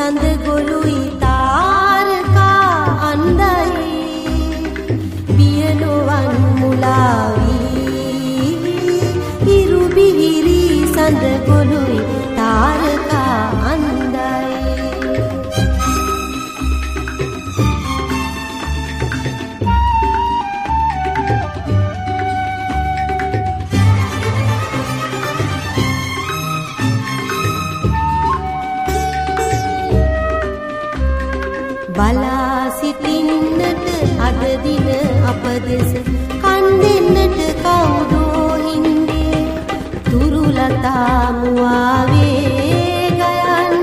සඳ ගොළුයි තාරකා අන්දයි පියනොවන් මුලාවී හිරු බිහිරි සඳ ගොළුයි තාරකා අන්දයි බලා සිටින්නට අද දින අප දෙස කන් දෙන්නට කවුදෝ හින්දේ තුරුලතා මුවාවේ ගයන්න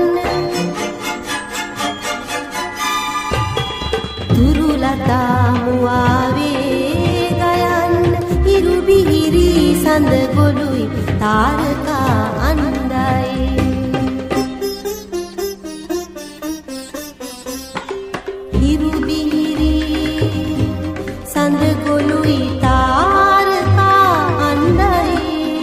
තුරුලතා මුවාවේ ගයන්න හිරු බිහිරි සඳ ගොළුයි තාරකා අන්දයි හිරු බිහිරි සඳ ගොළුයි තාරකා අන්දයි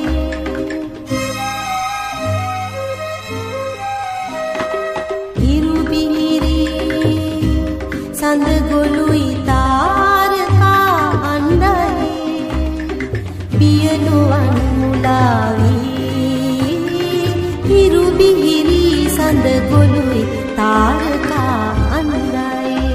හිරු බිහිරි සඳ ගොළුයි තාරකා අන්දයි පියනොවන් මුලාවී හිරු බිහිරි සඳ ගොළුයි තාරකා අන්දයි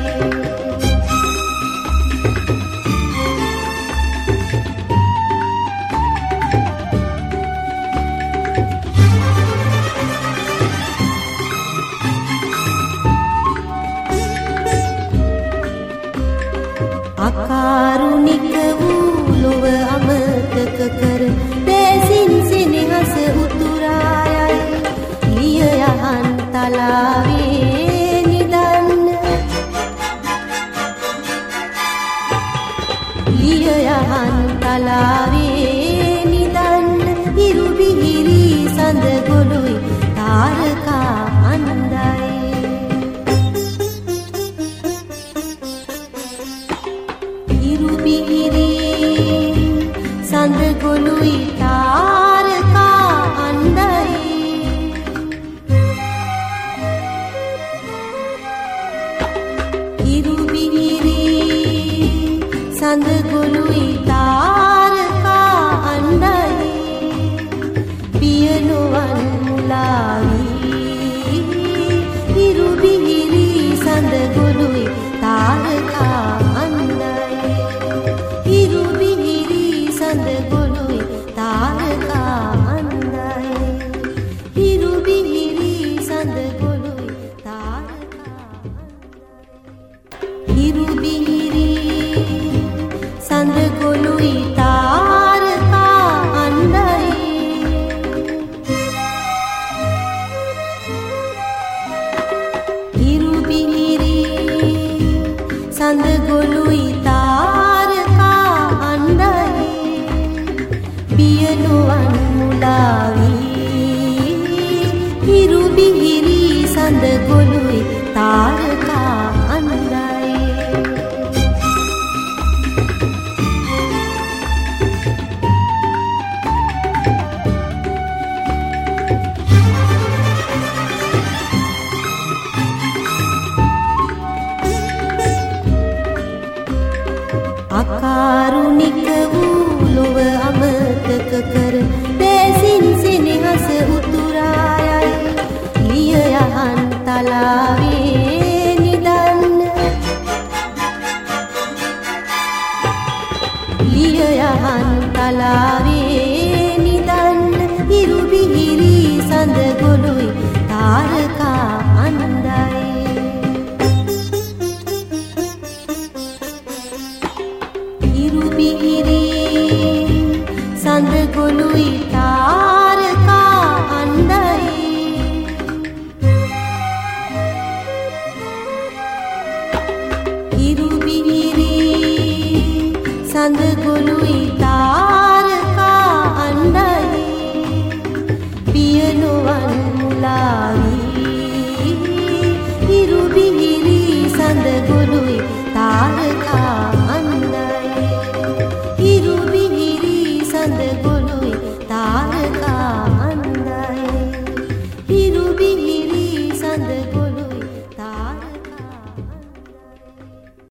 අකාරුණික වූ ලොව අමතක කර දේසින් සෙනෙහස උතුරායයි ලිය යහන් තලාවේ නිදන්න ලිය යහන් තලාවේ නිදන්න හිරු බිහිරි සඳ ගොළුයි තාරකා අන්දයි හිරු බිහිරි සඳ ගොළුයි තාරකා අන්දයි හිරු බිහිරි සඳ ගොළුයි තාරකා අන්දයි පියනොවන් මුලාවී හිරු බිහිරි සඳ ගොළුයි තාරකා අන්දයි හිරු බිහිරි සඳ ගොළුයි තාරකා අන්දයි හිරු බිහිරි සඳ ගොළුයි තාරකා හිරු බිහිරි සඳ ගොළුයි තාරකා අන්දයි හිරු බිහිරි සඳ ගොළුයි තාරකා අන්දයි පියනොවන් මුලාවී හිරු බිහිරි සඳ ගොළුයි තාරකා අන්දයි අකාරුණික වූ ලොව අමතක කර දේසින් සෙනෙහස උතුරායයි ලිය යහන් තලාවේ නිදන්න ලිය යහන් තලාවේ නිදන්න හිරු බිහිරි සඳ ගොළුයි තාරකා අන්දයි හිරු බිහිරි සඳ ගොළුයි තාරකා අන්දයි හිරු බිහිරි සඳ ගොළුයි